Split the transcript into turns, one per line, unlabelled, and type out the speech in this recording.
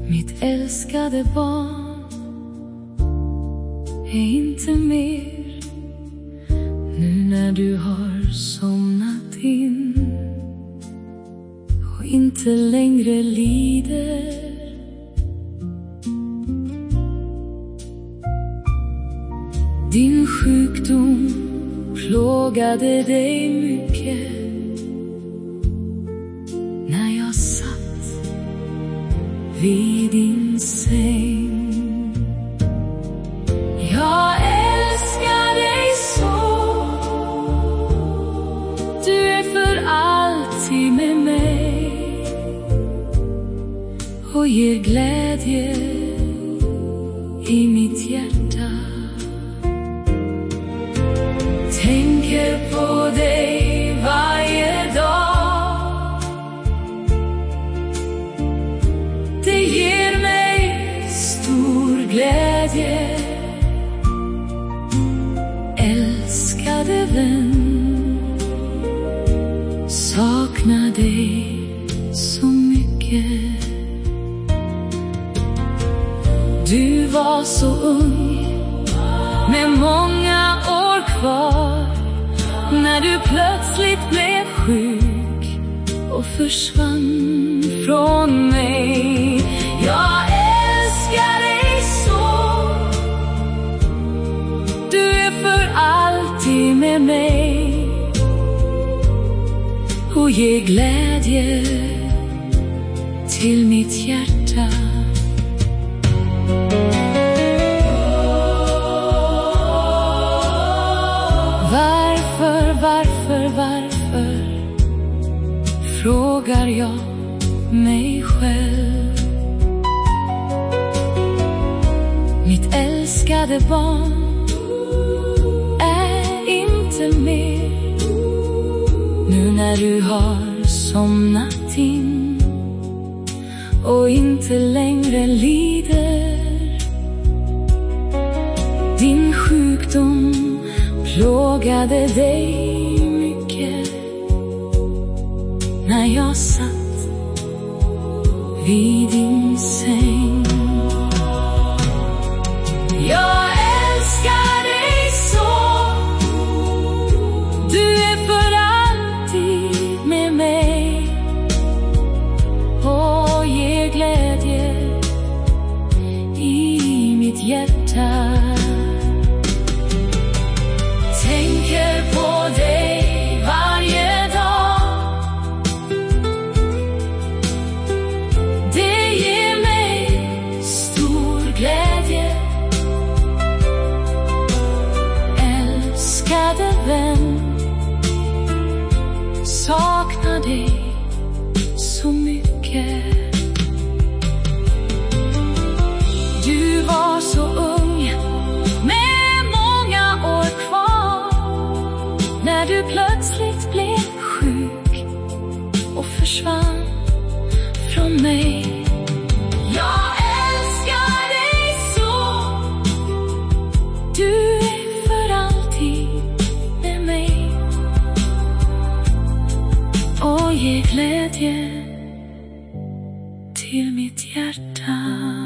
Mitt älskade barn är inte mer nu när du har somnat in och inte längre lider. Din sjukdom plågade dig mycket när jag satt vid din säng. Jag älskar dig så, du är för alltid med mig och ger glädje i mitt hjärta. Tänker på dig varje dag, det ger mig stor glädje. Älskade vän, saknar dig så mycket. Du var så ung med många år kvar när du plötsligt blev sjuk och försvann från mig. Jag älskar dig så, du är för alltid med mig och ger glädje till mitt hjärta. Varför frågar jag mig själv. Mitt älskade barn är inte mer nu när du har somnat in och inte längre lider. Din sjukdom plågade dig mycket när jag satt vid din säng. Jag älskar dig så, du är för alltid med mig och ger glädje i mitt hjärta. Tänker på dig varje dag, det ger mig stor glädje. Älskade vän, saknar dig så mycket. Du var så ung med många år kvar när du plötsligt blev sjuk och försvann från mig. Jag älskar dig så, du är för alltid med mig och ger glädje till mitt hjärta.